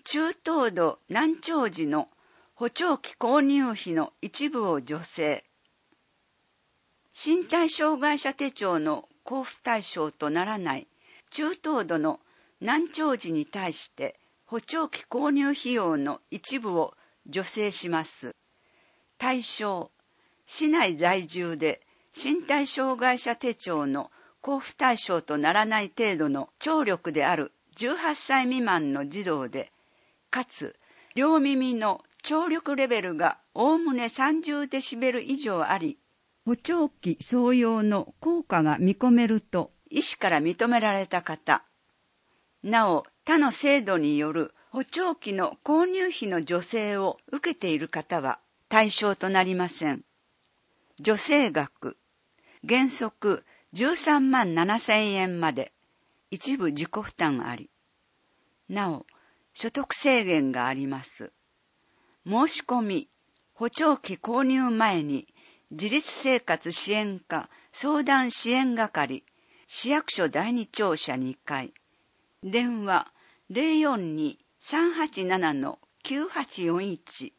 中等度難聴時の補聴器購入費の一部を助成。身体障害者手帳の交付対象とならない中等度の難聴時に対して補聴器購入費用の一部を助成します。対象、市内在住で身体障害者手帳の交付対象とならない程度の聴力である18歳未満の児童で、かつ両耳の聴力レベルがおおむね30デシベル以上あり、補聴器装用の効果が見込めると医師から認められた方、なお他の制度による補聴器の購入費の助成を受けている方は対象となりません。助成額、原則13万7,000円まで、一部自己負担あり。なお、所得制限があります。申し込み、補聴器購入前に、自立生活支援課相談支援係、市役所第二庁舎2階、電話 042-387-9841